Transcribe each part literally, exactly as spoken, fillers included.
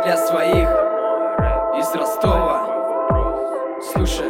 для своих из Ростова. Слушай,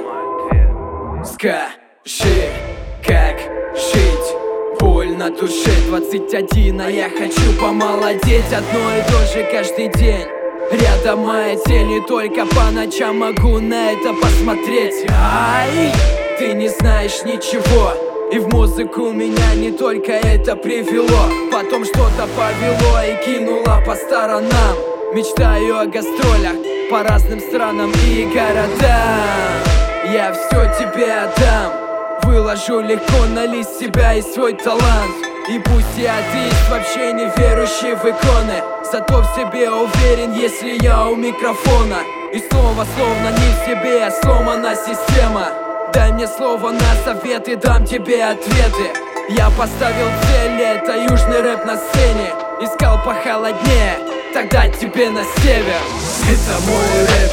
скажи, как жить? Боль на душе, двадцать один, а я хочу помолодеть. Одно и то же каждый день. Рядом моя тень, и только по ночам могу на это посмотреть. Ай, ты не знаешь ничего, и в музыку меня не только это привело. Потом что-то повело и кинуло по сторонам. Мечтаю о гастролях по разным странам и городам. Я все тебе отдам, выложу легко на лист себя и свой талант. И пусть я атеист, вообще не верующий в иконы, зато в себе уверен, если я у микрофона. И снова словно не в себе, а сломана система. Дай мне слово на совет и дам тебе ответы. Я поставил цель, это южный рэп на сцене. Искал похолоднее, тогда тебе на север. Это мой рэп,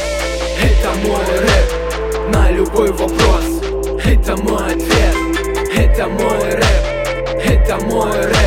это мой рэп на любой вопрос. Это мой ответ, это мой рэп, это мой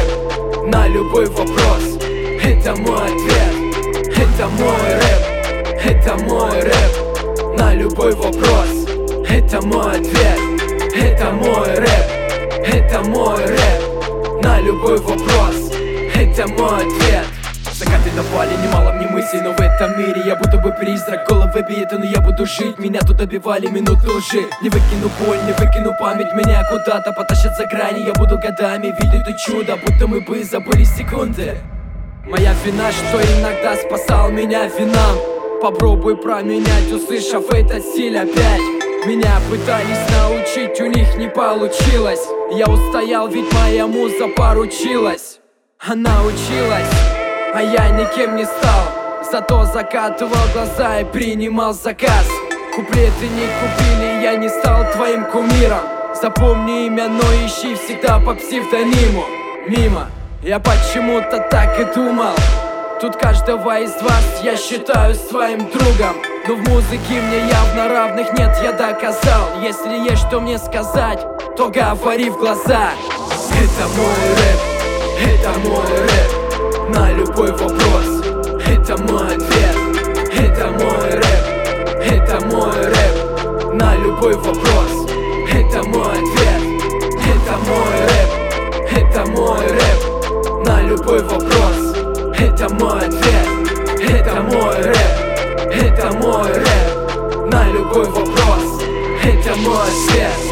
рэп на любой вопрос. Это мой ответ, это мой рэп, это мой рэп на любой вопрос. Это мой ответ, это мой рэп, это мой рэп на любой вопрос. Это мой ответ. Закаты напали, немало мне мыслей, но в этом мире я будто бы призрак. Головы биты, но я буду жить, меня тут добивали минуты лжи. Не выкину боль, не выкину память, меня куда-то потащат за грани. Я буду годами видеть это чудо, будто мы бы забыли секунды. Моя вина, что иногда спасал меня винам. Попробуй променять, услышав этот стиль опять. Меня пытались научить, у них не получилось. Я устоял, ведь моя муза поручилась. Она училась, а я никем не стал. Зато закатывал глаза и принимал заказ. Куплеты не купили, я не стал твоим кумиром. Запомни имя, но ищи всегда по псевдониму. Мимо, я почему-то так и думал. Тут каждого из вас я считаю своим другом. Но в музыке мне явно равных нет, я доказал. Если есть что мне сказать, то говори в глаза. Это мой рэп, это мой рэп на любой вопрос. Это мой ответ, это мой рэп, это мой рэп на любой вопрос. Это мой ответ, это мой рэп, это мой рэп на любой вопрос. Это мой ответ, это мой рэп, это мой рэп на любой вопрос. Это мой ответ.